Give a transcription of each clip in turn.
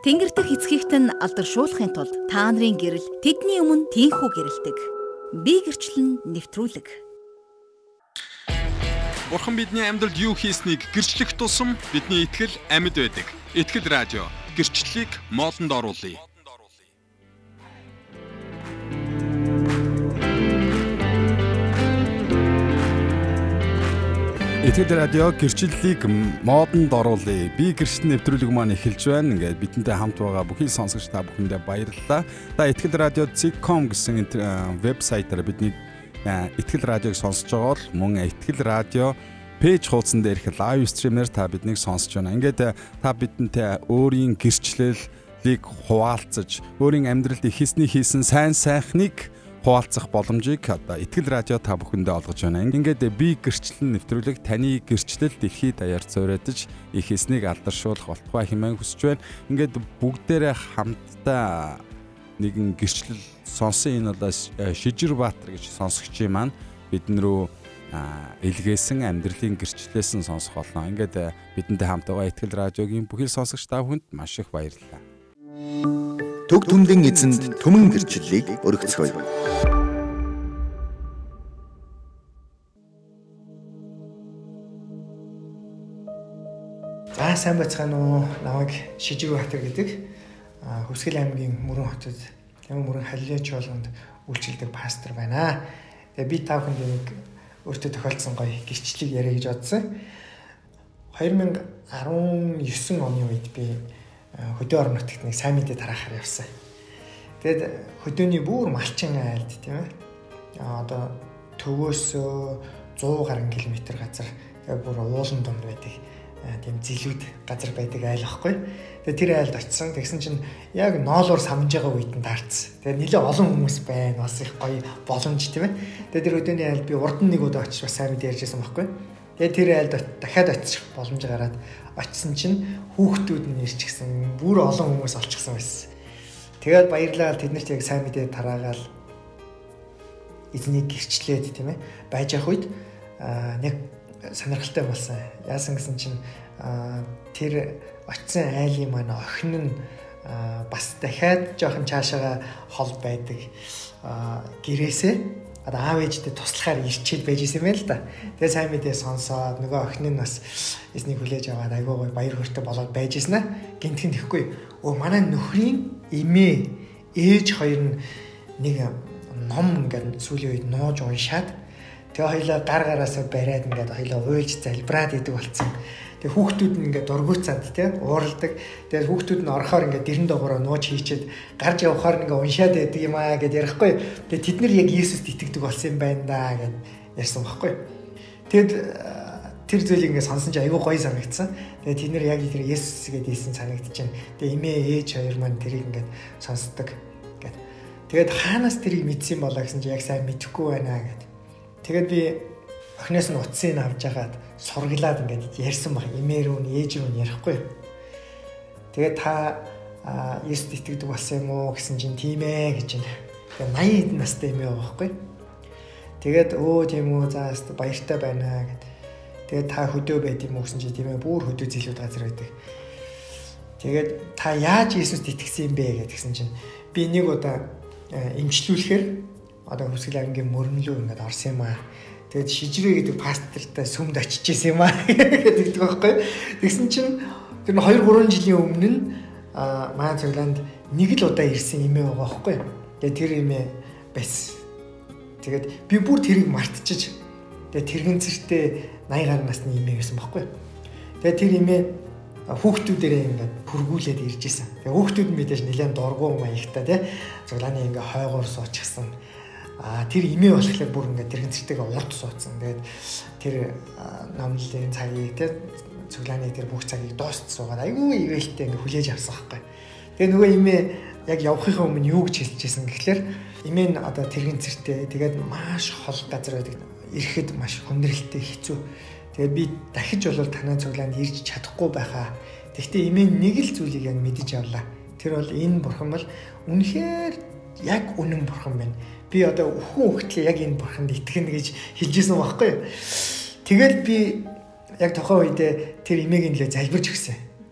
Тэнгэр дэх эцгийгт нь алдаршуулахын тулд та нарын гэрэл тэдний өмнө тийнхүү гэрэлдэг. Би гэрчлэн нэвтрүүлэг. Бурхан бидний амьдралд юу хийснийг гэрчлэх тусам бидний итгэл амьд байдаг. Итгэл радио гэрчлэлийг моолнд оруулъя. Итгэл радио гэрчлэлийг модонд оруулъя. Би гэрчлэл нэвтрүүлэг маань эхэлж байна. Ингээд бидэнтэй хамт байгаа бүхий сонсогч та бүхэндээ баярлалаа. Та Итгэл радио .com гэсэн вебсайтаар бидний Итгэл радиог сонсож байгаа бол мөн Итгэл радио пэйж хуудсан дээрх лайв стримээр та биднийг сонсож байна. Ингээд та бидэнтэй өөрийн гэрчлэлийг хуваалцаж, өөрийн амьдралд их хийсэн сайн сайхныг хуваалцах боломжийг одоо Итгэл радио та бүхэндээ олгож байна. Ингээд би гэрчлэл нэвтрүүлэг таны гэрчлэл дэлхийд даяар цоройдож их эснийг алдаршуулах болтугай хэмээн хүсэж байна. Ингээд бүгдээрээ хамтдаа нэгэн гэрчлэл сонсон. Энэ бол Шижир Баатар гэж сонсогчийн маань бидэн рүү илгээсэн амьдралын гэрчлэлээс нь сонсох болно. Ингээд бидэнтэй хамт байгаа Итгэл радиогийн бүхэл сонсогч та бүхэнд маш их баярлалаа. Төг түмдэн эзэнд түмэн гэрчлэлийг өргөцгөөе. За сайн байцгаана уу? Намайг Шижир Баатар гэдэг. Хүсгэл аймгийн Мөрөн хотод Мөрөн Халилын чуулганд үйлчилдэг пастор байна. Тэгээ би та бүхэнд нэг өөртөө тохиолдсон гоё гэрчлэлийг яриа гэж бодсон. 2019 оны үед би хөдөө орон нутагт нэг сайн мэдээ тараахаар явсан. Тэгэд хөдөөний бүр малчин айлд тийм ээ. Одоо төвөөс 100 гаруй километр газар тэгээ бүр уулан дунд байдаг. Тийм зилүүд газар байдаг айл ахгүй. Тэгээ тэр айлд очисон. Тэгсэн чинь яг ноолоор самж байгаа үед нь таарсан. Тэгээ нэлээ олон хүмүүс байна. Бас их гоё боломж тийм ээ. Тэгээ тэр өдөөний айлд би урд нь нэг удаа очиж бас сайн мэдээ ярьжсэн байхгүй. Тэгээ тэр айлд дахиад очих боломж гараад очисон чинь хүүхдүүд нь ирчихсэн. Бүр олон хүмүүс олчихсан байсан. Тэгээд баярлалаа тэднэрт яг сайн мэдээ тараагаал эзнийг гэрчлээд тийм ээ. Байж явах үед нэг сонирхолтой болсон. Яасан гэсэн чинь тэр очисон айлын маань охин нь бас дахиад жоохон цаашаага хол байдаг гэрээсээ одоо аав ээжтэй туслахаар ирчээд байж исэн юм л да. Тэгээ сайн мэдээ сонсоод нөгөө охин нь бас эзнийг хүлээж аваад айгүй гоё баяр хөөртэй болоод байж исэн аа. Гинтхэн тэхгүй. Манай нөхрийн эмээ ээж хоёр нь нэг ном ингээд сүүлийн үед нууж уншаад тэгээ хоёлаа гар гараасаа бариад ингээд хоёлаа уйлж залбираад идэг болсон. Тэгээ хүүхдүүд нь ингээд дургуйцаад тийм ууралдаг. Тэгээ хүүхдүүд нь орохоор ингээд дэрэн доогоороо нууж хийчихэд гарч явахаар ингээд уншаад байдаг юм аа гэд ярихгүй. Тэгээ тэд нар яг Иесуст итгэдэг болсон юм байна да гэд ярьсан байхгүй. Тэгэд тэр зүйлийг ингээд сонсон чи айгүй гоё санагдсан. Тэгээ тэд нар яг тэр Иесус гэдээ ийсэн санагдчихэв. Тэгээ эмээ ээж хоёр маань тэрийг ингээд сонсдог гэд. Тэгээд хаанаас тэрийг мэдсэн болоо гэсэн чи яг сайн мэдэхгүй байна гэд. Тэгээд би охиноос нь утсыг авч ягаад сургалаад ингээд ярьсан баг. Эмээ рүү ээж рүү ярихгүй. Тэгээд та Иесуст итгэдэг болсон юм уу гэсэн чинь тийм ээ гэж байна. Тэгээд 80 настай эмээ байгаа байхгүй. Тэгээд тийм үү за баяртай байна гэд. Тэгээд та хөдөө байд юм уу гэсэн чинь тийм ээ бүр хөдөө зилүүд газар байдаг. Тэгээд та яаж Иесуст итгэсэн юм бэ гэдгсэн чинь би нэг удаа эмчлүүлэхээр одоо Хүсгэл аймгийн Мөрөнлөө ингээд орсон юм аа. Тэгээд Шижирэ гэдэг пастортай сүмд очиж исэн юм аа гэдэг байхгүй. Тэгсэн чинь тэр 2-3 жилийн өмнө нь маань цоглоонд нэг л удаа ирсэн эмээ байгаа байхгүй. Тэгээд тэр эмээ байсан. Тэгээд би бүр тэрийг мартчихж тэгээд тэрэгэнцэртэй 80 гаруй насны эмээ байсан байхгүй. Тэгээд тэр эмээ хүүхдүүдээрээ ингээд хөргүүлээд ирж исэн. Тэгээд хүүхдүүд нь мэдээж нэлээд дургуун маягтай тий. Цоглооны ингээд хойгоор суучихсан. Тэр эмээ болохоор бүр ингээд тэрэгэнцэртэйгээ урд суудсан. Тэгээд тэр номлолын цагийг тий цоглооны тэр бүх цагийг дуусч суугаад айгүй ивэлтэй ингээд хүлээж авсан байхгүй. Тэгээд нөгөө эмээ яг явахын өмнө юу гэж хэлчихсэн гэхлээр эмээ нь одоо тэрэгэнцэртэй тэгээд маш хол газар байдаг. Ирэхэд маш хүндрэлтэй хэцүү. Тэгээд би дахиж болов танай цуглаанд ирж чадахгүй байхаа. Тэгвэл эмээ нэг л зүйлийг яг мэдэж авлаа. Тэр бол энэ бурхан бол үнэхээр яг үнэн бурхан байна. Би одоо өхөн хөлтлээ яг энэ бурханд итгэнэ гэж хэлжсэн байхгүй юу. Тэгэл би яг тохоо үедээ тэр эмээгийн нэлээ залбирч өгсөн.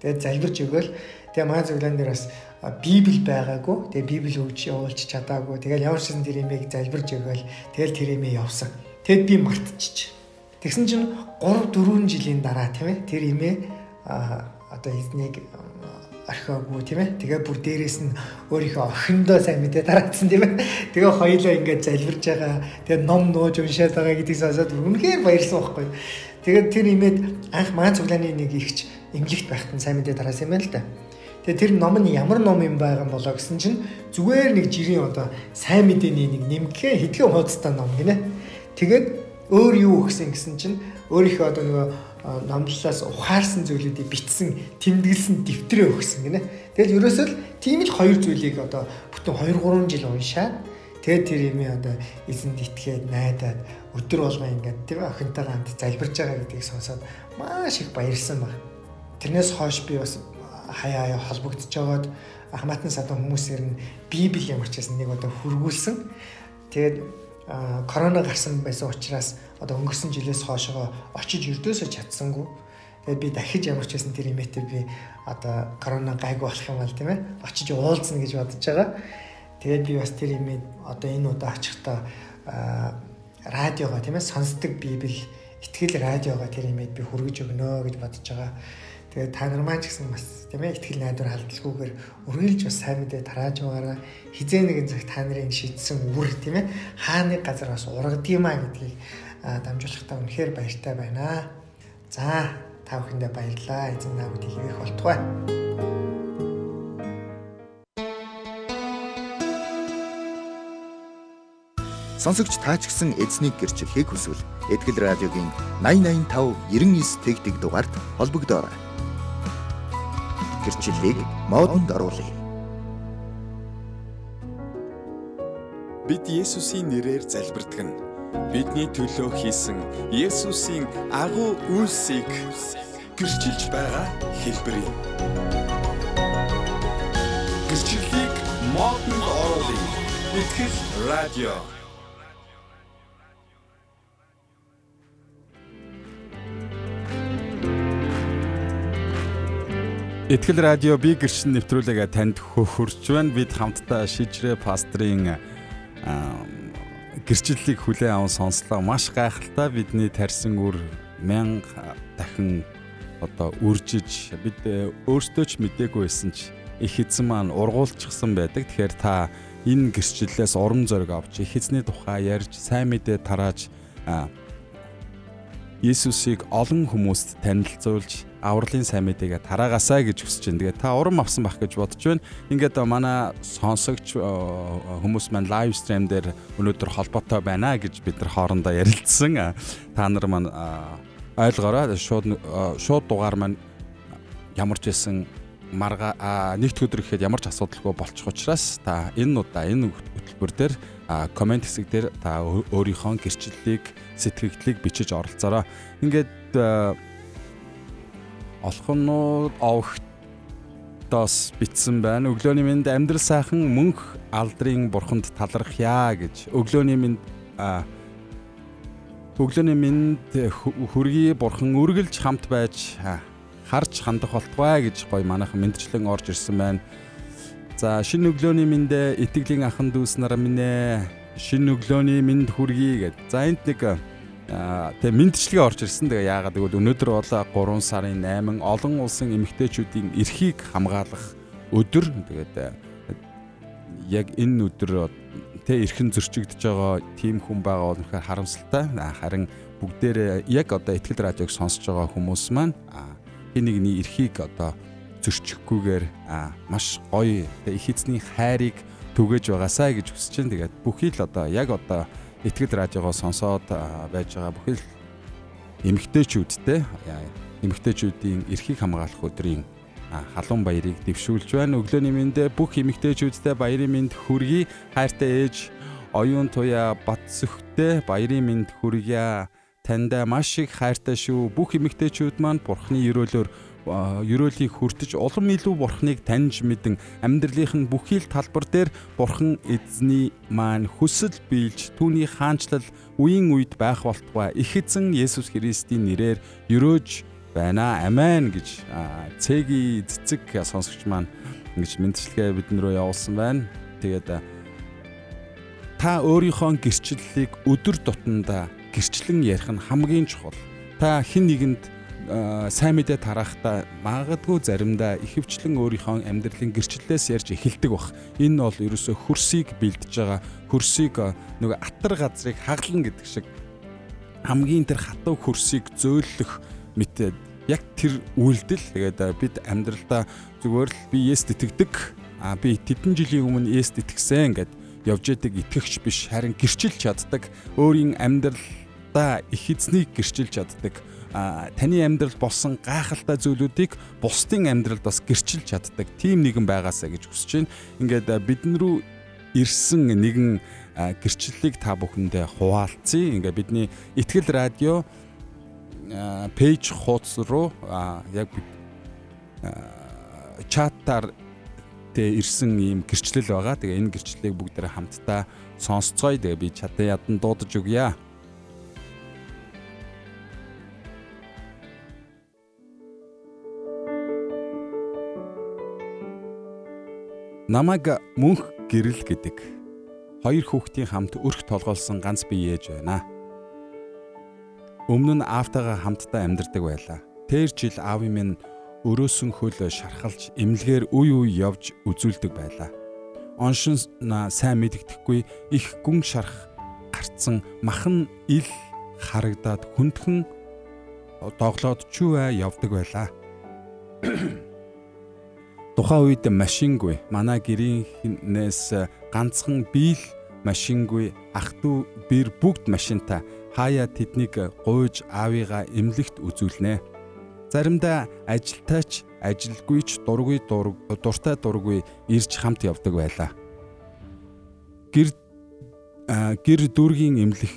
Тэгээд залбирч өгөөл. Тэгээ маань зөвлөн дээр бас Библи байгаагүй. Тэгээ Библи өгч явуулж чадаагүй. Тэгээд ямар ч юм тэр имийг залбирж өгөөл. Тэгэл тэр имээ явсан. Тэгэд би мартчих. Тэгсэн чинь 3-4 жилийн дараа тийм ээ тэр имээ одоо эзнийг орхиогүй тийм ээ. Тэгээ бүр дээрээс нь өөрийнхөө охиндоо сайн мэдээ тараадсан тийм ээ. Тэгээ хоёулаа ингээд залбирж байгаа. Тэгээ ном нууж уншаад байгаа гэдгийг сонсоод үнэхээр баярсан байхгүй. Тэгээд тэр имээд анх маань цуглааны нэг ихч эмнэлэгт байхад сайн мэдээ тараасан юм байна л да. Тэгээ тэр ном нь ямар ном юм байгаа юм болоо гэсэн чинь зүгээр нэг жирийн одоо сайн мэдээний нэг нэмгээ хэдхэн хуудастай ном гинэ. Тэгээд өөр юу гэсэн чинь өөрийнхөө одоо нөгөө номлолоос ухаарсан зүйлүүдийг бичсэн тэмдэглэсэн дэвтрээ өгсөн гинэ. Тэгэл ерөөсөө л тийм л хоёр зүйлийг одоо бүтэн 2-3 жил уншаад тэгээд тэр имээ одоо эзэнд итгээд найдаад өдөр болгоо ингээд тийм охинтойгоо хамт залбирж байгаа гэдгийг сонсоод маш их баярлсан баг. Тэрнээс хойш би бас хаяа холбогдож жагаад Ахматан садан хүмүүсээр нь Библи ямар ч гэсэн нэг одоо хургуулсан. Тэгээд корона гарсан байсан учраас одоо өнгөрсөн жилээс хойшоо очиж өрдөөсөө чадсангүй. Тэгээд би дахиж ямар ч байсан тэр имээтэй би одоо корона гайгүй болох юм бол тийм ээ очиж уулзна гэж бодож байгаа. Тэгээд би бас тэр имээ одоо энэ удаа очихдаа радиогоо тийм ээ сонсдог Библи итгэл радиогоо тэр имээд би хүргэж өгнө гэж бодож байгаа. Тэгээд та нар маань ч гэсэн бас тийм ээ итгэл найдвар халдлаггүйгээр үргэлж бас сайн мэдээ тарааж байгаараа хизээ нэгэн цаг та нарын шийдсэн үр тийм ээ хааны газар бас ургадгиймаа гэдгийг дамжуулахдаа үнэхээр баяртай байна. За та бүхэндээ баярлалаа. Эзэн наавд хийх болтугай. Сонсогч таа ч гэсэн эзнийг гэрчлэхийг хүсвэл Этгэл радиогийн 8085 99 тэгтэг дугаард холбогдоорой. Гэрчлэлийг модонд оруулъя. Бид Есүсийн нэрээр залбирдаг нь бидний төлөө хийсэн Есүсийн агуу үйлсийг гэрчилж байгаа хэлбэр юм. Гэрчлэлийг модонд оруулъя. Этгэл радио. Этгэл радио би гэрчин нэвтрүүлгээ танд хөрч байна. Бид хамтдаа шижрээ пастрын гэрчлэлийг хүлээн аван сонслоо. Маш гайхалтай бидний тарьсан үр 1000 дахин одоо үржиж бид өөрсдөө ч мдээгүй байсан ч их эзэн маань ургуулчихсан байдаг. Тэгэхээр та энэ гэрчлэлээс урам зориг авч их эзний тухай ярьж сайн мэдээ тарааж Есүсийг олон хүмүүст танилцуулж авралын сайн мэдээгээ тараагаасаа гэж хүсэж байна. Тэгээд та урам авсан байх гэж бодож байна. Ингээд манай сонсогч хүмүүс маань лайв стрим дээр өнөөдөр холбоотой байна гэж бид нар хоорондоо ярилцсан. Та нар маань ойлгоорой. Шууд дугаар маань ямар ч байсан марга нэгд өдөр гэхэд ямар ч асуудалгүй болчих учраас та энэ удаа энэ хөтөлбөр дээр комент хэсэг дээр та өөрийнхөө гэрчлэлийг сэтгэгдлийг бичиж оролцоорой. Ингээд олхонууд овогтоос бичсэн байна. Өглөөний минь амьдрал сайхан мөнх алдрын бурханд талархъя гэж. Өглөөний минь хүргий бурхан үргэлж хамт байж харж хандах болтугай гэж гоё манайхан мэдчлэн орж ирсэн байна. За шинэ өглөөний миндэ итгэлийн ахан дүүс нар минь шинэ өглөөний минд хүргий гэд. За энд нэг тэгээ мэдчлэгээ орж ирсэн. Тэгээ яагаад гэвэл өнөөдөр бол 3 сарын 8 олон улсын эмэгтэйчүүдийн эрхийг хамгаалах өдөр. Тэгээд яг энэ өдөр эрхэн зөрчигдөж байгаа тийм хүн байгаа бол үнэхээр харамсалтай. Харин бүгдээрээ яг одоо Этгэл радиог сонсож байгаа хүмүүс маань нэгний эрхийг одоо зөрчихгүйгээр маш гоё их эзний хайрыг түгэж байгаасаа гэж хүсэж байна. Тэгээд бүхий л одоо яг одоо Этгэл радиогоо сонсоод байж байгаа бүхий л эмэгтэйчүүдийн эрхийг хамгаалах өдрийн халуун баярыг дэвшүүлж байна. Өглөөний мэндэ бүх эмэгтэйчүүдтэй баярын мэнд хүргэе. Хайртай ээж оюун туяа бат сүхтэй баярын мэнд хүргье. Тандаа маш их хайртай шүү. Бүх эмэгтэйчүүд маань Бурхны ерөөлийг хүртэж улам илүү Бурхныг таньж мэдэн амьдралынх нь бүхий л талбар дээр Бурхан эзний маань хүсэл биелж түүний хаанчлал үеийн үед байх болтугай. Их эзэн Есүс Христийн нэрээр ерөөж байна. Амен гэж цэгийн цэцэг сонсогч маань ингэж мэдчилгээ бид рүү явуулсан байна. Тэгээд та өөрийнхөө гэрчлэлийг өдөр тутамдаа гэрчлэн ярих нь хамгийн чухал. Та хэн нэгэнд сайн мэдээ тарахдаа магадгүй заримдаа ихэвчлэн өөрийнхөө амьдралын гэрчлэлээс ярьж эхэлдэг бах. Энэ бол ерөөсөө хөрсийг бэлдэж байгаа. Хөрсийг нөгөө атар газрыг хаглан гэдэг шиг хамгийн тэр хатуу хөрсийг зөөлөх мэт яг тэр үйлдэл. Тэгээд бид амьдралдаа зүгээр л би Есүст итгэдэг. Би тэдэн жилийн өмнө Есүст итгэсэн гэд явж идэг итгэгч биш, харин гэрчилж чаддаг. Өөрийн амьдралдаа их эзнийг гэрчилж чаддаг. Таны амьдрал болсон гайхалтай зүйлүүдийг бусдын амьдралд бас гэрчилж чаддаг. Тим нэгэн байгаасаа гэж хүсэж байна. Ингээд бидэн рүү ирсэн нэгэн гэрчлэлийг та бүхэндээ хуваалцъя. Ингээд бидний Итгэл радио пэйж хуудас руу яг чатаар ирсэн ийм гэрчлэл байгаа. Тэгээ энэ гэрчлэлийг бүгдээрээ хамтдаа сонсцгоё. Тэгээ би чатаа ядан дуудаж өгье. Намайг мөнх гэрэл гэдэг. Хоёр хүүхдийн хамт өрх толгоолсон ганц бие ээж байна. Өмнө нь аавтайгаа хамтдаа амьдардаг байлаа. Тэр жил аав минь өрөөсөн хөл шархалж эмнэлгээр үе үе явж үзүүлдэг байлаа. Оншин сайн мэддэхгүй их гүн шарх гарцсан махан ил харагдаад хүндхэн доглоод чүвэ явдаг байлаа. Тухайн үед машингүй манай гэрийнхнээс ганцхан би л машингүй ах トゥ бэр бүгд машинтай хаяа тэднийг гуйж аавыгаа эмнэлэгт үзүүлнэ. Заримдаа ажилтаач ажилгүйч дуртай дургүй ирж хамт явдаг байлаа. Гэр дүүргийн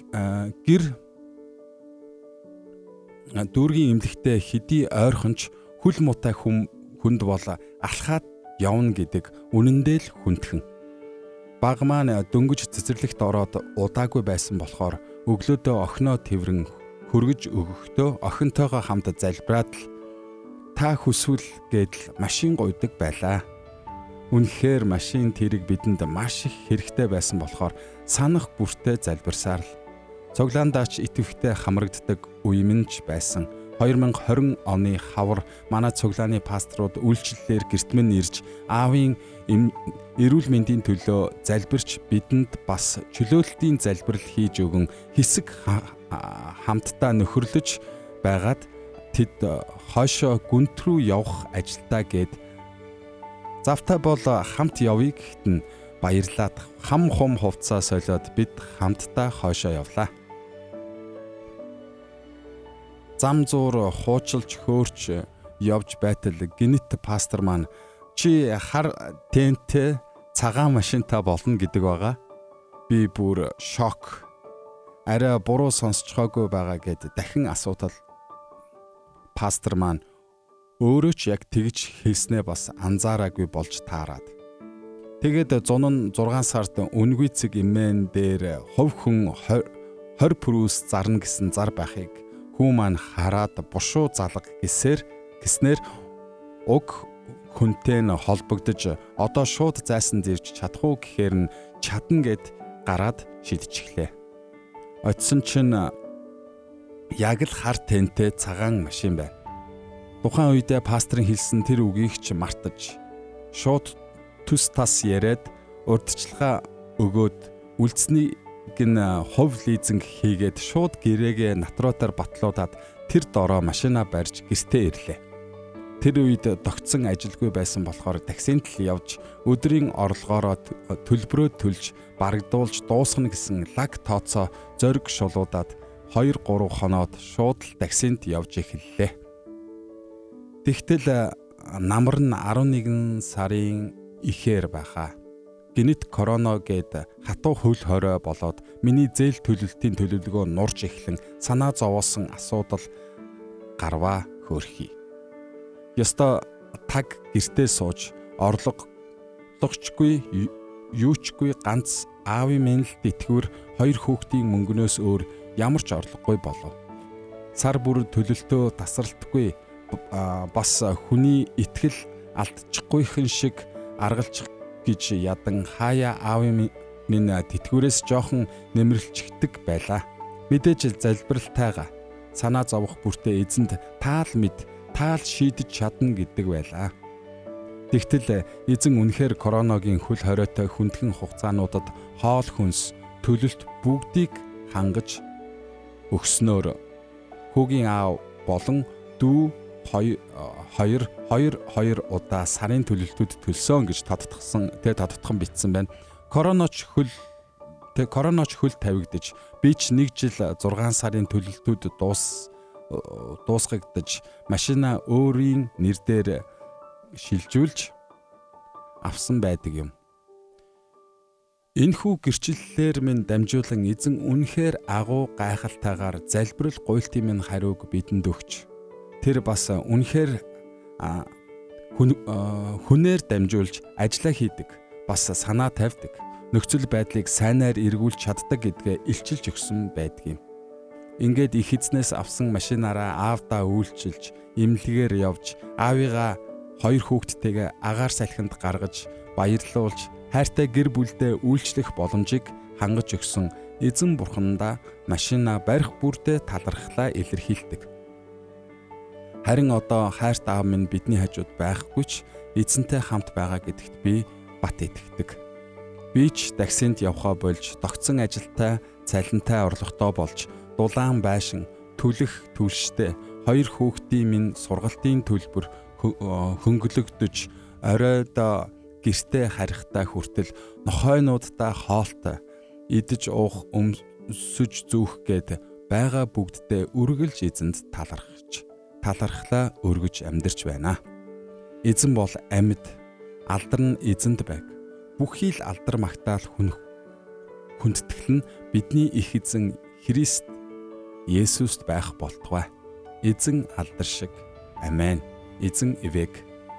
эмнэлэгтээ хэдий ойрхонч хүл муутай хүнд бол алхаад явна гэдэг үнэндээ л хүндхэн. Баг маань дөнгөж цэцэрлэгт ороод удаагүй байсан болохоор өглөөдөө охиноо тэврэн хөргөж өгөхдөө охинтойгоо хамт залбираад л та хүсвэл гэдэл машин гуйдаг байлаа. Үнэхээр машин тэрэг бидэнд маш их хэрэгтэй байсан болохоор санах бүртээ залбирсаар л цуглаандаач итгэвхтэй хамрагддаг үе минь байсан. 2020 оны хавар манай цуглааны пасторууд үйлчлэлээр гэрт минь ирж аавын эрүүл мэндийн төлөө залбирч бидэнд бас чөлөөлтийн залбирал хийж өгөн хэсэг хамтдаа нөхөрлөж байгаад тэд хойшоо гүнт рүү явах ажилдаа гээд завтай бол хамт явъя гэхэд нь баярлаад хам хум хувцас солиод бид хамтдаа хойшоо явлаа. Зам зуур хуучилж хөөрч явж байтал гинэт пастор маань чи хар тентэ цагаан машинтай болно гэдэг байгаа. Би бүр шок. Арай буруу сонсцоогүй байгаа гэд дахин асуудал. Пастор маань өөрөө ч яг тэгж хэлснээ бас анзаараагүй болж таарад. Тэгээд 106 сард үнгүй цэг имэн дээр хов хүн 20 пүрүүс зарна гэсэн зар байхыг хүү маань хараад бушуу залга гэснээр уг хүнтэй нь холбогдож одоо шууд зайсанд ирж чадах уу гэхээр нь чадна гэд гараад шидчихлээ. Очсон чинь яг л хар тентэй цагаан машин байна. Тухайн үедээ пасторын хэлсэн тэр үгийг ч мартаж шууд төс тас яриад урдчлага өгөөд үлдсэнийг гин хов лизинг хийгээд шууд гэрээгээ натруутаар батлуудаад тэр дороо машина барьж гэртээ ирлээ. Тэр үед тогтсон ажилгүй байсан болохоор таксинд л явж өдрийн орлогоороо төлбөрөө төлж барагдуулж дуусгана гэсэн лаг тооцоо зориг шулуудаад 2-3 хоноод шууд л таксинд явж эхэллээ. Тэгтэл намар нь 11 сарын ихээр байхаа. Гинэт корона гээд хатуу хөл хорой болоод миний зээл төлөлтийн төлөвлөгөө нурж эхлэн санаа зовоосон асуудал гарваа хөөрхий. Ёстой таг гэртээ сууж орлогочгүй юучгүй ганц аавын минь л итгэвэр 2 хүүхдийн мөнгнөөс өөр ямар ч орлогогүй болов. Сар бүр төлөлтөө тасралтгүй бас хүний итгэл алдчихгүйхэн шиг аргалчих гэж ядан хаяа аавын минь тэтгэврээс жоохон нэмэрлжигдэг байлаа. Мэдээж залбиралтайгаа санаа зовох бүртээ эзэнд таал мэд таал шийдэж чадна гэдэг байлаа. Тэгтэл эзэн үнэхээр короногийн хөл хориотой хүндхэн хугацаануудад хоол хүнс төлөлт бүгдийг хангаж өгснөөр хүүгийн аав болон дүү хоёр удаа сарын төлөлтүүд төлсөн гэж тодтогхон бичсэн байна. Короноч хөл тавигдаж би ч 1 жил 6 сарын төлөлтүүд дуусгагдаж машина өөрийн нэрээр шилжүүлж авсан байдаг юм. Энэхүү гэрчлэлээр минь дамжуулан эзэн үнэхээр агуу гайхалтайгаар залбирал гуйлтын минь хариуг бидэнд өгч тэр бас үнэхээр хүнээр дамжуулж ажиллаа хийдэг, бас санаа тавьдаг, нөхцөл байдлыг сайнаар эргүүлж чаддаг гэдгээ илчилж өгсөн байдаг юм. Ингээд их эзнээс авсан машинаараа аавдаа үйлчилж, имлэгээр явж, аавыгаа 2 хүүхэдтэйгээ агаар салхинд гаргаж, баярлуулж, хайртай гэр бүлдээ үйлчлэх боломжийг хангаж өгсөн эзэн бурхандаа машина барих бүрдээ талархлаа илэрхийлдэг. Харин одоо хайрт аав минь бидний хажууд байхгүй ч эзэнтэй хамт байгаа гэдэгт би бат итгэдэг. Би ч таксинд явхаа болж, тогтсон ажилтай, цалинтай орлоготой болж, дулаан байшин, төлөх түлштэй 2 хүүхдийн минь сургалтын төлбөр хөнгөлөгдөж, оройдоо гэртээ харихтай хүртэл нохойнуудтай хоолтой идэж уух, өмсөж зүүх гээд байгаа бүгддээ үргэлж эзэнд талархлаа өргөж амьдарч байна. Эзэн бол амьд, алдар нь эзэнд байг. Бүхий л алдар магтаал хүндэтгэл нь бидний их эзэн Христ Есүст байх болтугай. Эзэн алдар шиг. Амен. Эзэн ивэг.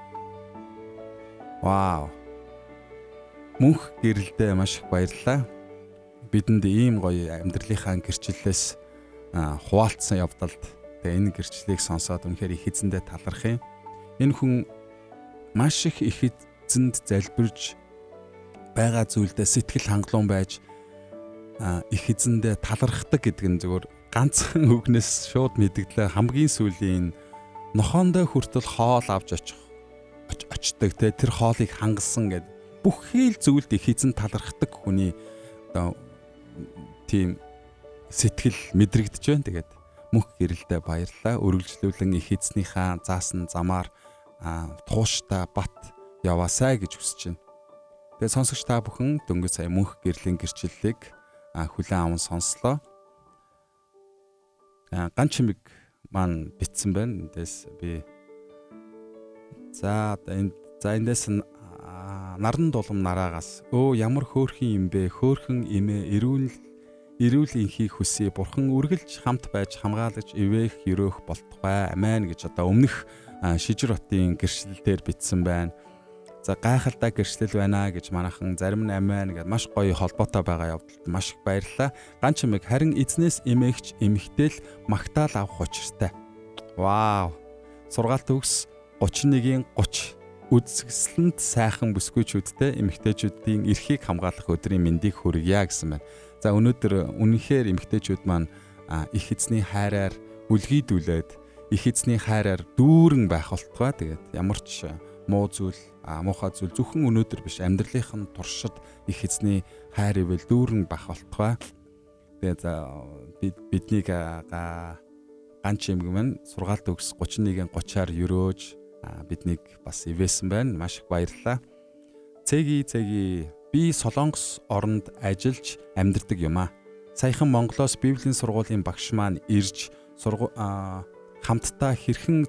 Вау. Мөнх гэрэлдээ маш их баярлалаа. Бидэнд ийм гоё амьдралынхаа гэрчлэлээс хуваалцсан явдалд энэ гэрчлэлийг сонсоод үнэхээр их эзэндээ талархъя. Энэ хүн маш их эзэнд залбирж байгаа зүйлдээ сэтгэл хангалуун байж их эзэндээ талархдаг гэдэг нь зөвхөн ганцхан үгнээс шууд мэдгэлээ. Хамгийн сүүлийн нохоондоо хүртэл хоол авч очдог те тэр хоолыг хангасан гэд бүхий л зүйлд их эзэн талархдаг хүний одоо тийм сэтгэл мэдрэгдэж байна. Тэгээд мөнх гэрэлдээ баярлалаа. Үргэлжлүүлэн их эзнийхээ заасан замаар тууштай бат яваасай гэж хүсэж байна. Тэгээд сонсогч та бүхэн дөнгөж сая мөнх гэрлийн гэрчлэлийг хүлээн аван сонслоо. Ган чимэг маань битсэн байна. Эндээс би эндээс наран дулам нараагаас ямар хөөрхөн юм бэ? Хөөрхөн эмээ эрүүл инхийг хүсье. Бурхан үргэлж хамт байж хамгаалагч ивэх өрөөх болтугай. Амен гэж одоо өмнөх Шижир хотын гэрчлэлээр битсэн байна. За гайхалтай гэрчлэл байна гэж манайхан зарим нь амен гэж маш гоё холбоотой байгаа явдалд маш их баярлалаа. Ган чимэг харин эзнээс эмээгч эмэгтэл магтаал авах учиртай. Вау. Сургаалт төгс 31-ийн 30 үзэсгэлэнт сайхан бүсгүйчүүдтэй эмэгтэйчүүдийн эрхийг хамгаалах өдрийн мэндийг хүргье гэсэн байна. За өнөөдөр үнэнхээр эмэгтэйчүүд маань их эзний хайраар үлгийдүүлээд их эзний хайраар дүүрэн байх болтугай. Тэгээд ямар ч муу зүйл, муухай зүйл зөвхөн өнөөдөр биш, амьдралынхын туршид их эзний хайр ивэл дүүрэн байх болтугай. Тэгээд биднийг ган чимэг маань сургаалт төгс 31-ийн 30-аар өрөөж биднийг бас ивэсэн байна. Маш их баярлалаа. Цэги би Солонгос оронд ажиллаж амьдардаг юм аа. Саяхан Монголоос Библийн сургуулийн багш маань ирж хамтдаа хэрхэн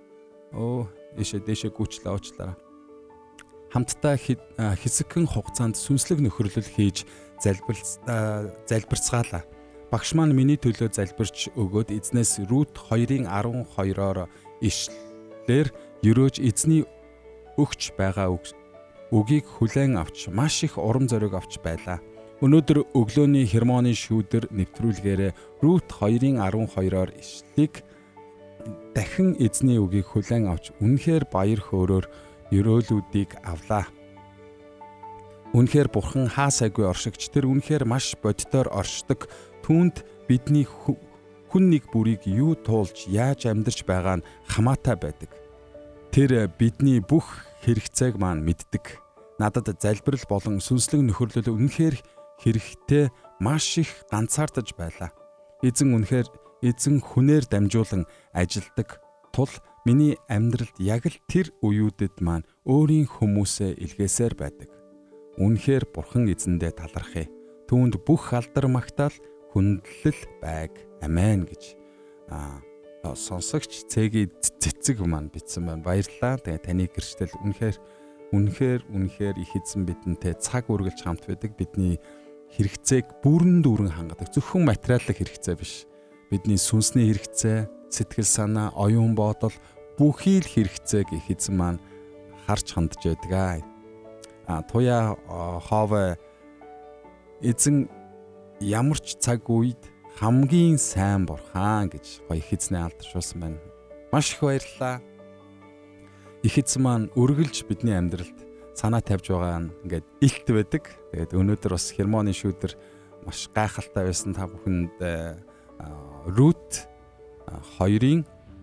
дэшээ гүйчлээ уучлаарай. Хамтдаа хэсэгхэн хугацаанд сүнслэг нөхөрлөл хийж залбирцгаалаа. Багш маань миний төлөө залбирч өгөөд эзнээс Рут 2:12-оор ишлэлээр өрөөж эзний өгч байгаа үгийг хүлээн авч маш их урам зориг авч байлаа. Өнөөдөр өглөөний хермоны шүүдэр нэвтрүүлгээрээ Рут 2:12-оор ишлэлийг дахин эзний үгийг хүлээн авч үнэхээр баяр хөөрөөр ёроолуудыг авлаа. Үнэхээр бурхан хаа сайгүй оршигч, тэр үнэхээр маш боддоор оршдог. Түүнд бидний хүн нэг бүрийг юу туулж яаж амьдарч байгаа нь хамаатай байдаг. Тэр бидний бүх хэрэгцээг маань мэддэг. Надад залбирал болон сүнслэг нөхөрлөл үнэхээр хэрэгтэй маш их ганцаардаж байлаа. Эзэн хүнээр дамжуулан ажилдаг тул миний амьдралд яг л тэр үеүүдэд маань өөрийн хүмүүсээ илгээсээр байдаг. Үнэхээр бурхан эзэндээ талархъя. Түүнд бүх алдар магтаал хүндлэл байг. Амен гэж сонсогч цэгийн цэцэг маань бичсэн байна. Баярлалаа. Тэгээ таны гэрчлэл үнэхээр их эзэн бидэнтэй цаг үргэлж хамт байдаг. Бидний хэрэгцээг бүрэн дүүрэн хангадаг. Зөвхөн материалын хэрэгцээ биш. Бидний сүнсний хэрэгцээ, сэтгэл санаа, оюун бодол бүхий л хэрэгцээг их эзэн маань харж хандж байдаг. Туяа хове эзэн ямар ч цаг үед хамгийн сайн бурхан гэж гоё их эзнээ алдаршуулсан байна. Маш их баярлалаа. Их эзэн маань үргэлж бидний амьдралд санаа тавьж байгаа нь ингээд илт байдаг. Тэгээд өнөөдөр бас хермоны шүүдэр маш гайхалтай байсан. Та бүхэнд Рут 2-ын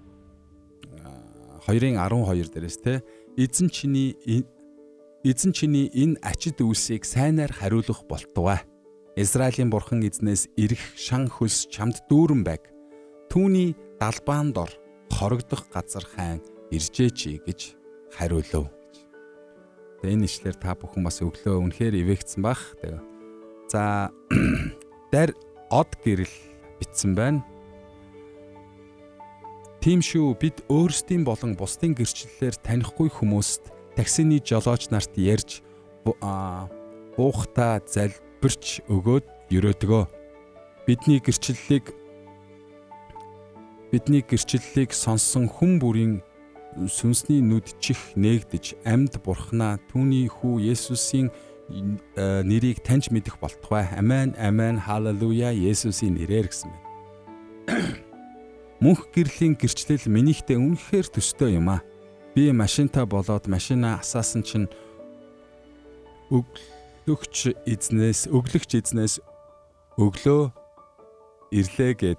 12 дээрээс те эзэн чиний энэ ачид үлсийг сайнаар хариулах болтугай. Израилийн бурхан эзнээс ирэх шан хөлс чамд дүүрэн байг. Түүний далбаан дор хорогдох газар хайн иржээч гэж хариулв. Тэгээ энэ ишлэр та бүхэн бас өглөө үнэхээр ивэгцэн бах. Тэгээ. За дээр од гэрэл бичсэн байна. Тийм шүү, бид өөрсдийн болон бусдын гэрчлэлээр танихгүй хүмүүст таксины жолооч нарт ярьж буухта залбирч өгөөд ерөөдгөө. Бидний гэрчлэлийг сонссон хүн бүрийн сүнсний нүд чих нээгдэж амьд бурхнаа түүний хүү Есүсийн нэрийг таньж мэдэх болтугай. Амен, амен, халелуя, Есүсийн нэрээр гэсэн байна. Мөнх гэрлийн гэрчлэл минийхтэй үнэхээр төстэй юм аа. Би машинтай болоод машинаа асаасан чинь өглөгч эзнээс өглөө ирлээ гэд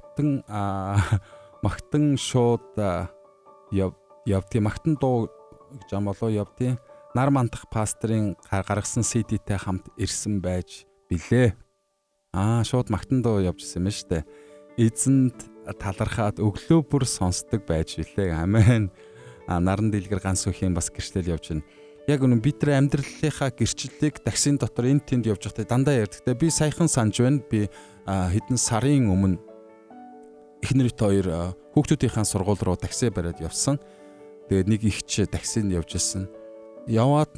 магтан шууд явдгийн магтан дуу гэж ам болоо явдгийн нар мандах пастрын гаргасан CD-тэй хамт ирсэн байж билээ. Шууд магтан дуу явжсэн юм шүү дээ. Эзэнд талархаад өглөө бүр сонсдог байж билээ. Амен. Наран дэлгэр ганц өхийн бас гэрчлэл явж байна. Яг үнэн бид нар амьдралынхаа гэрчлэлийг таксин дотор энд тэнд явж байхдаа дандаа ярьдаг. Би саяхан санаж байна. Би хэдэн сарын өмнө эхнэрт хоёр хүүхдүүдийнхээ сургууль руу такси бариад явсан. Тэгээд нэг ихч таксинд явж ирсэн. Яваад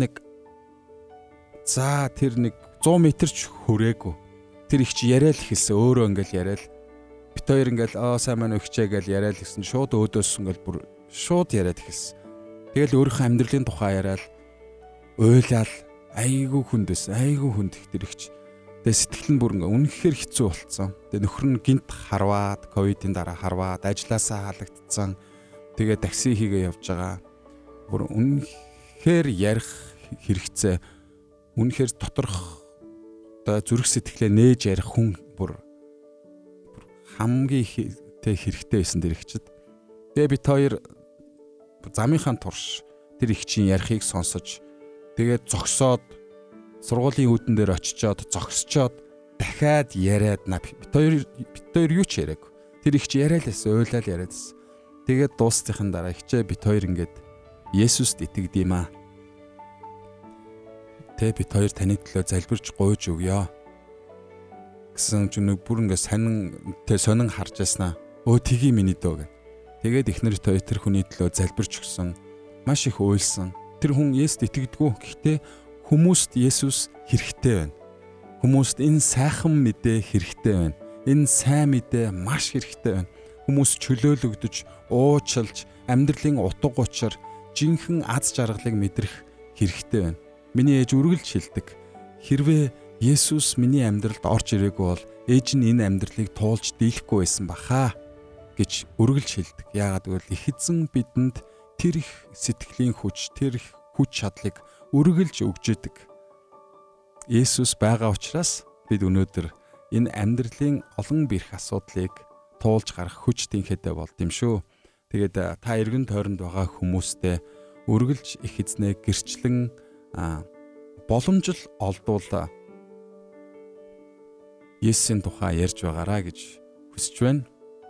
тэр 100 м ч хүрээгүй. Тэр ихч яриад л хэлсэн. Өөрөө ингээл яриад. Бид хоёр ингээл сайн маань өгчээ гэж яриад л гэсэн. Шууд өөдөөс ингээл бүр шууд яриад хэлсэн. Тэгэл өөрийнхөө амьдралын тухай яриад уйлал айгүй хүнд тэр ихч. Тэгээ сэтгэл нь бүр ингээ үнэхээр хэцүү болцсон. Тэгээ нөхөр нь гинт харваад, ковидын дараа харваад, ажилласаа халагдсан. Тэгээ такси хийгээ явж байгаа. Бүр үнэхээр ярих хэрэгцээ. Үнэхээр доторх зүрх сэтгэлээ нээж ярих хүн бүр хамгийн хэрэгтэй байсан тэр ихчэд. Тэгээ бид хоёр замынхаа турш тэр ихчийн ярихыг сонсож тэгээд зогсоод сургуулийн үүдэн дээр очичоод зогсчоод дахиад яриад бид хоёр юу ч яриаг. Тэр ихч яриалаас уйлал яриадс. Тэгээд дуустихын дараа ихчээ бид хоёр ингээд Есүст итгэдэм аа. Бид хоёр таны төлөө залбирч гуйж өгье гэсэн чинь бүр ингээд сонин харж яснаа. Тгий миний дөө гэх. Тэгээд эхнэр хоёр тэр хүний төлөө залбирч өгсөн. Маш их уйлсан. Тэр хүн Есүст итгэдэггүй. Гэхдээ хүмүүст Есүс хэрэгтэй байна. Хүмүүст энэ сайхан мэдээ хэрэгтэй байна. Энэ сайн мэдээ маш хэрэгтэй байна. Хүмүүс чөлөөлөгдөж, уучлж, амьдралын утга учир, жинхэнэ аз жаргалыг мэдрэх хэрэгтэй байна. Миний ээж үргэлж хэлдэг. Хэрвээ Есүс миний амьдралд орж ирээгүй бол ээж нь энэ амьдралыг туулж дийлэхгүй байсан бахаа. гэж үргэлж хэлдэг. Яагаад гэвэл их эзэн бидэнд тэр их сэтгэлийн хүч, тэр их хүч чадлыг үргэлж өгж идэг. Есүс байгаа учраас бид өнөөдөр энэ амьдралын олон бэрх асуудлыг туулж гарах хүч тэнхээтэй болд юм шүү. Тэгээд та эргэн тойронд байгаа хүмүүстэй үргэлж их эзнээ гэрчлэн боломжил олдуул Есүсийн тухай ярьж байгаараа гэж хүсэж байна.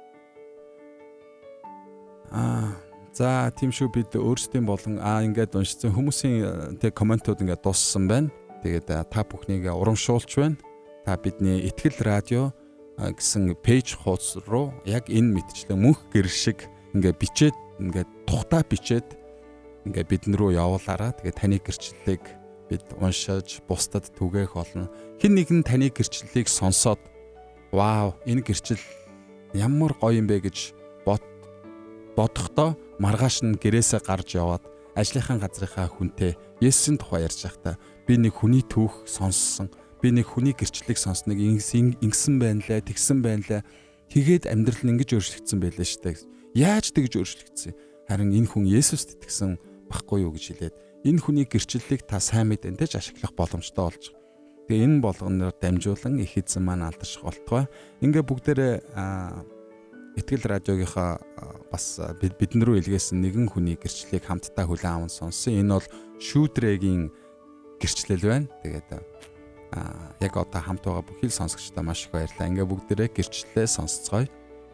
За тийм шүү, бид өөрсдийн болон ингээд уншсан хүмүүсийн тэг комментууд ингээд дууссан байна. Тэгээд та бүхнийг урамшуулж байна. Та бидний Итгэл радио гэсэн пэйж хуудас руу яг энэ мэтчлэн мөнх гэр шиг ингээд бичээд ингээд тухтаа бичээд ингээд бидэн рүү явуулаарай. Тэгээд таны гэрчлэлийг бид уншиж бусдад түгээх болно. Хэн нэгэн таны гэрчлэлийг сонсоод вау, энэ гэрчлэл ямар гоё юм бэ гэж бодохдоо маргааш нь гэрээсээ гарч яваад ажлынхаа газрынхаа хүнтэй Есүсийн тухай ярьж байхдаа би нэг хүний түүх сонссон. Би нэг хүний гэрчлэлийг сонсныг ингэсэн байна лээ, тэгсэн байна лээ. Тэгээд амьдрал нь ингэж өөрчлөгдсөн байлаа шүү дээ. Яаж тэгж өөрчлөгдсөн? Харин энэ хүн Есүст итгэсэн баггүй юу гэж хэлээд энэ хүний гэрчлэлийг та сайн мэдэнтэй ашиглах боломжтой болж байгаа. Тэгээ энэ болгоноор дамжуулан их эзэн маань алдарших болтугай. Ингээ бүгдээрээ Итгэл радиогийнхаа бас бидэн рүү илгээсэн нэгэн хүний гэрчлэлийг хамтдаа хүлээн аван сонссон. Энэ бол шүүдрэгийн гэрчлэл байна. Тэгээд яг одоо хамт байгаа бүхий л сонсогчдаа маш их баярлалаа. Ингээ бүгдээрээ гэрчлэлээ сонсцгоё.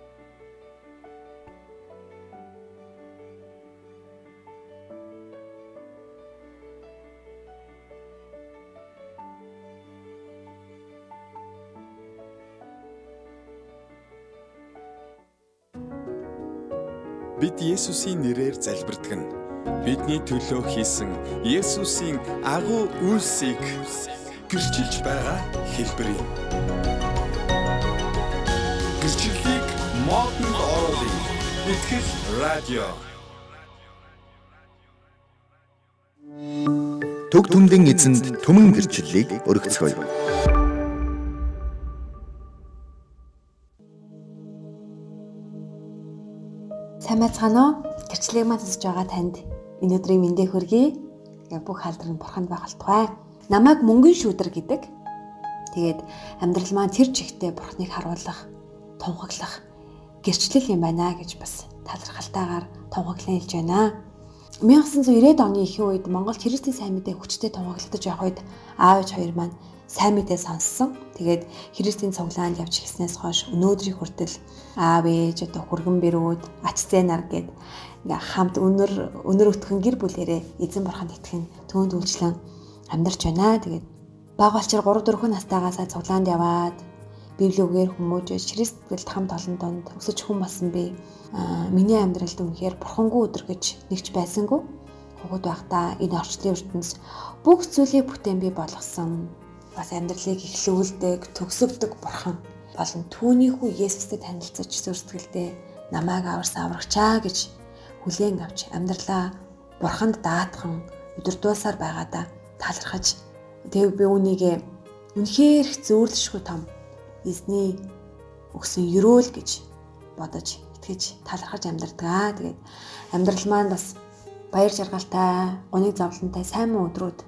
Бид Есүсийн нэрээр залбирдаг нь бидний төлөө хийсэн Есүсийн агуу үйлсийг гэрчилж байгаа хэлбэр юм. Гэрчлэлийг модон оруулах Итгэл радио. Төг түмдэн эзэнд түмэн гэрчлэлийг өргөцгөөе. Сайн байцгаана уу? Гэрчлэлийг маань сонсож байгаа танд энэ өдрийн мэндийг хүргэе. Бүх халдвар нь бурханд байгальтугай. Намайг мөнгөн шүүдэр гэдэг. Тэгээд амьдрал маань тэр чигтээ бурхныг харуулах, тунхаглах гэрчлэл юм байна гэж бас талархалтайгаар тунхаглан хэлж байна. 1990-ад оны ихэнх үед Монголд Христийн сайн мэдээ хүчтэй тунхаглагдаж явах үед аав ээж хоёр маань сайн мэдээ сонссон. Тэгээд Христийн цуглаанд явж ирснээс хойш өнөөдрийн хүртэл аав ээж одоо хүргэн бэрүүд ач зээнар гэд ингээ хамт өнөр өтгөн гэр бүлэрээ эзэн бурханд итгэн түүнд үйлчлэн амьдарч байна. Тэгээд бага болчоор 3-4 настайгаасаа цуглаанд яваад Библиэгээр хүмүүжиж Христэлд хамт олон донд өсөж хүн болсон би. Миний амьдралд үнэхээр бурхангүй өдөр гэж нэгч байсангүй. Хөгд байхдаа энэ орчлын ертөнц бүх зүйлийг бүтээн бий болгосон. Бас амьдралыг эхлүүлдэг, төгсгдөг бурхан болон түүний хүү Есүстэй танилцаж зүрстгэлдээ намайг аварсан аврагчаа гэж хүлээн авч амьдралаа бурханд даатхан өдөрдөөсаар байгаадаа талархаж тэг би үүнийг үнэхээр зөөрлөшгүй том эзний өгсөн өрөөл гэж бодож итгэж талархаж амьдардаг. Тэгээд амьдрал маань бас баяр жаргалтай, гоныг зовлонтой сайн муу өдрүүд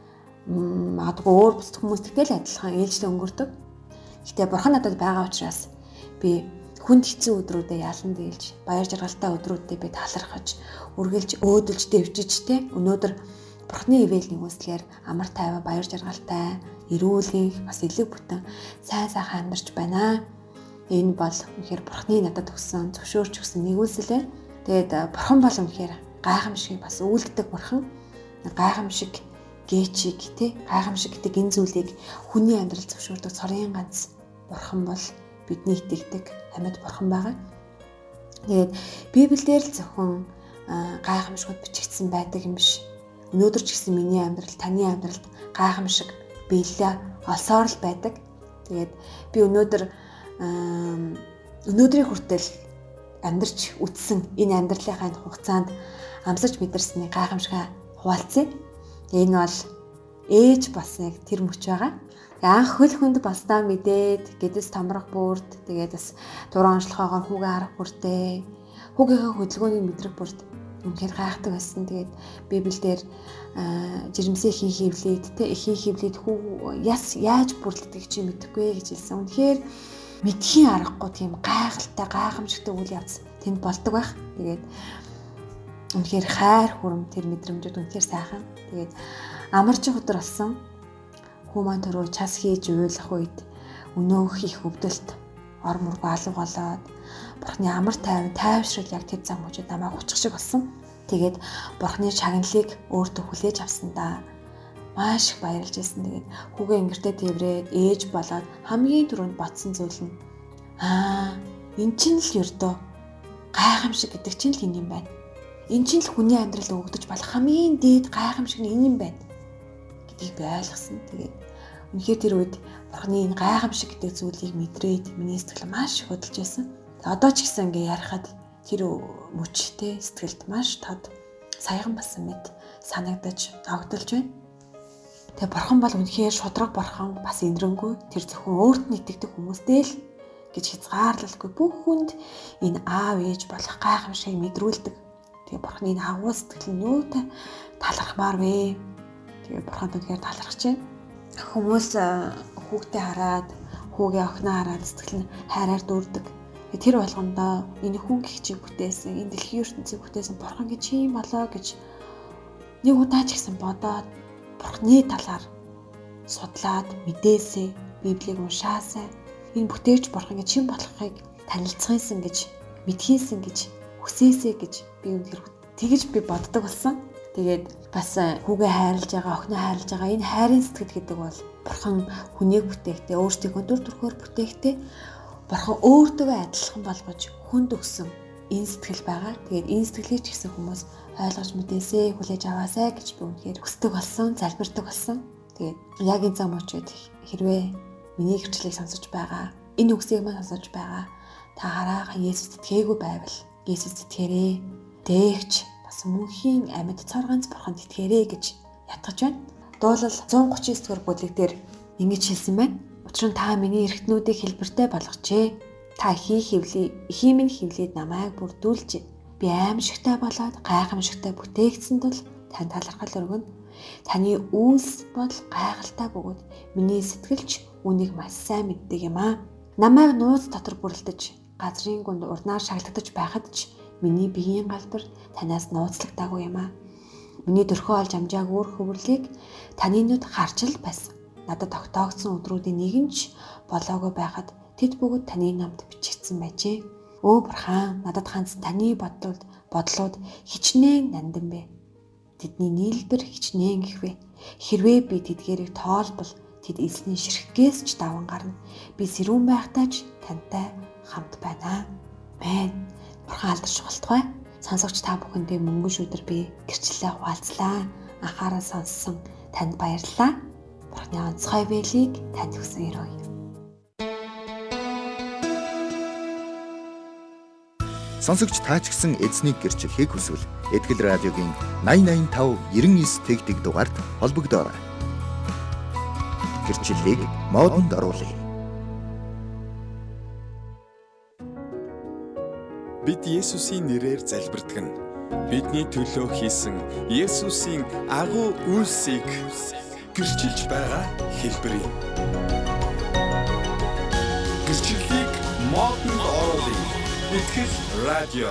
магадгүй өөр бусад хүмүүстэй л адилхан ээлжлэн өнгөрдөг. Гэтэ бурхан надад байгаа учраас би хүнд хэцүү өдрүүдэд ялан дийлж, баяр жаргалтай өдрүүдэд би талархаж, үргэлж өөдөлж дэвжиж өнөөдөр бурхны ивэлийн үслээр амар тайван баяр жаргалтай, эрүүл бас элэг бүтэн сайн сайхан амьдарч байна. Энэ бол үнэхээр бурхны надад өгсөн зөвшөөрч өгсөн нэгүүлсэл байна. Тэгээд бурхан бол үнэхээр гайхамшиг бас үйлддэг бурхан. Гайхамшиг гээчиг гайхамшиг гэдэг энэ зүйлийг хүний амьдрал зөвшөөрдөг цорын ганц бурхан бол бидний итгэдэг амьд бурхан байгаа. Тэгээд Библиэлд л зөвхөн гайхамшигуд бичигдсэн байдаг юм биш. Өнөөдөр ч гэсэн миний амьдрал, таны амьдралд гайхамшиг биелэл олсоор л байдаг. Тэгээд би өнөөдрийн хүртэл амьдарч үтсэн энэ амьдралынхаа хугацаанд амсаж мэдэрсний гайхамшигаа хуваалцъя. Энэ бол ээж бас яг тэр мөч байгаа. Анх хөл хүнд басдаа мэдээд гэдэс томрох бүрд тэгээд бас дуран онцлогоогоор хүүгээ харах бүртээ хүүгийнхээ хөдөлгөөнийг мэдрэх бүрд үнэхээр гайхдаг байсан. Тэгээд Библиэлд жирэмсэн эхийн хөвлөд хүү яаж бүрлддэг чи мэдэхгүй гэж хэлсэн. Үнэхээр мэдхийн аргагүй тийм гайхалтай гайхамшигтай үйл явц тэнд болдог байх. Тэгээд үнэхээр хайр хүрм тэр мэдрэмжүүд үнэхээр сайхан. Тэгээд амарч өдөр болсон хүү маань түрүү час хийж уйлах үед өнөөх их өвдөлт ор мург алга болоод Бурхны амар тайвшрал яг тэр зам мужид намайг учих шиг болсон. Тэгээд Бурхны шагналыг өөртөө хүлээж авсандаа маш их баярлж байсан. Тэгээд хүүгээ ингэртээ тэрврээд ээж болоод хамгийн түрүүнд ботсон зүйл нь энэ чинь л ердөө гайхамшиг гэдэг чинь л энэ юм байна. Энэ чинь л хүний амьдралд өгдөж болох хамгийн дээд гайхамшиг нь энэ юм байна гэдгийг би ойлгосон. Тэгээд үнэхээр тэр үед Бурхны энэ гайхамшиг гэдэг зүйлийг мэдрээд миний сэтгэл маш их хөдөлж байсан. Одоо ч гэсэн ингээ ярихад тэр мөчтэй сэтгэлд маш тод саяхан басан мэт санагдаж огдолж байна. Тэгээ Бурхан бол үнэхээр шудраг Бурхан, бас инрэнгүй, тэр зөвхөн өөрт нь итгэдэг хүмүүстэй л гэж хязгаарлалгүй бүх хүнд энэ аав ээж болох гайхамшиг мэдрүүлдэг. Тэгээ Бурханы энэ агуу сэтгэл нь юутай талархмаар вэ? Тэгээ Бурханд үнэхээр талархаж байна. Хүмүүс хүүхдээ хараад, хүүгээ охиноо хараад сэтгэл нь хайраар дүүрдэг. Тэр болгондоо энэ хүн гих чиг бүтээсэн, энэ дэлхийн ертөнцийг бүтээсэн Бурхан гэж юм болоо гэж нэг удаа ч гэсэн бодоод Бурханы талаар судлаад мэдээсэй, Библийг уншаасай. Энэ бүтээч Бурхан гэж юм болохыг танилцсан гэж, мэдхийсэн гэж, хүсээсэй гэж би үнэхээр тэгж би боддог болсон. Тэгээд бас хүүгээ хайрлаж байгаа, охиноо хайрлаж байгаа энэ хайрын сэтгэл гэдэг бол Бурхан хүнийг бүтээхдээ, өөртөө дүр төрхөөр бүтээхдээ Бурхан өөртөө адилхан болгож хүнд өгсөн энэ сэтгэл байгаа. Тэгээд энэ сэтгэлийг ч гэсэн хүмүүс ойлгож мэдээсэй, хүлээж аваасай гэж би үнэхээр хүсдэг болсон, залбирдаг болсон. Тэгээд яг энэ зам очоод хэрвээ миний гэрчлэлийг сонсож байгаа, энэ үгсийг маань сонсож байгаа та хараахан Есүс итгээгүй байвал Есүс итгээрэй. Тээгч бас мөнхийн амьд цор ганц Бурханд итгээрэй гэж ятгаж байна. Дуулал 139 дугаар бүлэг дээр ингэж хэлсэн байна. Учир нь та миний эрхтнүүдийг хэлбэртэй болгожээ. Та эхийн минь хөвлөд намайг бүрдүүлжээ. Би аимшигтай болоод гайхамшигтай бүтээгдсэн тул тань талархал өргөнө. Таны үйлс бол гайхалтай бөгөөд миний сэтгэлч үнийг маш сайн мэддэг юм аа. Намайг нууц дотор бүрлдэж, газрын гүнд урнаар шагнагдаж байхад ч миний биеийн галбар танаас нууцлагдаагүй юм аа. Миний дөрхөө олж амжааг өөр хөврлийг таны нүд харж л байсан. Надад тогтоогдсон өдрүүдийн нэг нь ч болоогүй байхад тэд бүгд таны намд бичигдсэн байжээ. Өө Бурхан, надад хандсан таны бодлууд хичнээн нандин бэ. Тэдний нийлбэр хичнээн ихвэ. Хэрвээ би тэдгээрийг тоолбол тэд эзний ширхгээс ч даван гарна. Би сэрүүн байхдаа ч тантай хамт байна. Амен. Бурхан алдарч болтугай. Сонсогч та бүхэндээ мөнгөн шүдэр би гэрчлэлээ хуваалцлаа. Анхаарал сонссон танд баярлалаа. Бурханы онцгой байлыг танд хүсэн өрөөе. Сонсогч та ч гэсэн эзнийг гэрчлэхийг хүсвэл Этгэл радиогийн 8085 99 тэгтэг дугаард холбогдоорой. Гэрчлэлийг модонд оруулъя. Бид Есүсийн нэрээр залбирдаг нь бидний төлөө хийсэн Есүсийн агуу үйлсийг гэрчилж байгаа хэлбэр юм. Гэрчлэлийг модонд оруулъя. Этгэл радио.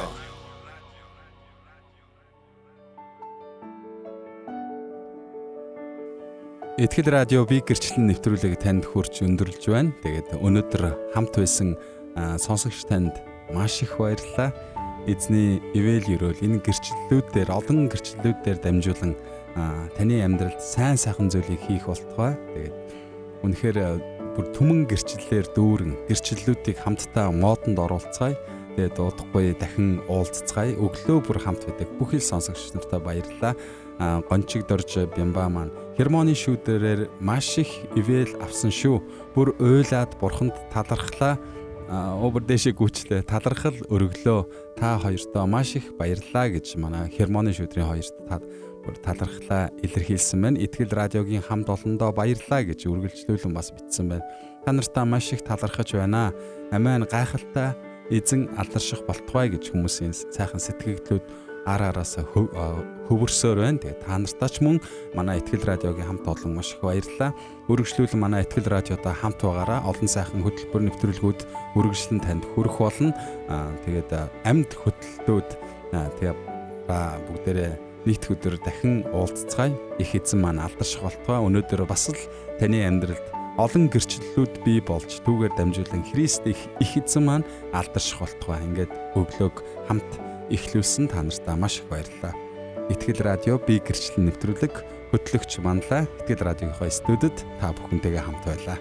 Этгэл радио би гэрчлэн нэвтрүүлэг танд хүрч өндөрлж байна. Тэгээд өнөөдөр хамт байсан сонсогч танд маш их баярлалаа. Эзний ивэл өрөөл энэ гэрчлэлүүдээр олон гэрчлэлүүдээр дамжуулан таны амьдралд сайн сайхан зүйлийг хийх болтугай. Тэгээд үнэхээр бүр түмэн гэрчлэлээр дүүрэн гэрчлэлүүдийг хамтдаа модонд оруулцгаая. Тэгээд удахгүй дахин уулзцгаая. Өглөө бүр хамт байдаг бүх ил сонсогч нартай баярлалаа. Гончиг дорж Бямба маань хермоны шүүдэрээр маш их ивэл авсан шүү. Бүр уйлаад бурханд талархлаа. Өөр дэшиг гүчлээ. Талархал өргөлөө. Та хоёртоо маш их баярлалаа гэж манай хермоны шүүдрийн хоёрт талархлаа илэрхийлсэн байна. Итгэл радиогийн хамт олондоо баярлалаа гэж үргэлжлүүлэн бас бичсэн байна. Та нартай маш их талархаж байна. Амин гайхалтай эзэн алдарших болтугай гэж хүмүүсийн сайхан сэтгэгдлүүд араас хөвөрсөөр байна. Тэгээ та нартаа ч мөн манай Итгэл радиогийн хамт олон маш их баярлалаа. Үргэлжлүүлэн манай Итгэл радиодоо хамт байгаараа олон сайхан хөтөлбөр нэвтрүүлгүүд үргэлжлэн танд хүрэх болно. Тэгээд амьд хөтөлбөрүүд тэгээ бүгдээрээ нийт өдөр дахин уулзцгаая. Их эзэн маань алдарших болтугай. Өнөөдөр бас л таны амьдралд олон гэрчлэлүүд бий болж түүгээр дамжуулан Христ их эзэн маань алдарших болтугай. Ингээд өглөөг хамт эхлүүлсэн та нартай маш их баярлалаа. Итгэл радио би гэрчлэл нэвтрүүлэг хөтлөгч Манлаа Итгэл радиогийнхоо студид та бүхэнтэйгээ хамт байлаа.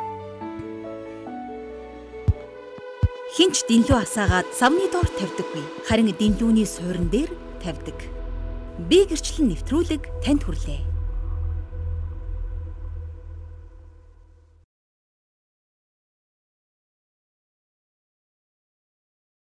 Хинч дэнлүү асаагаад савны доор тавьдаггүй. Харин дэнлүүний суурин дээр тавьдаг. Би гэрчлэл нэвтрүүлэг танд хүрлээ.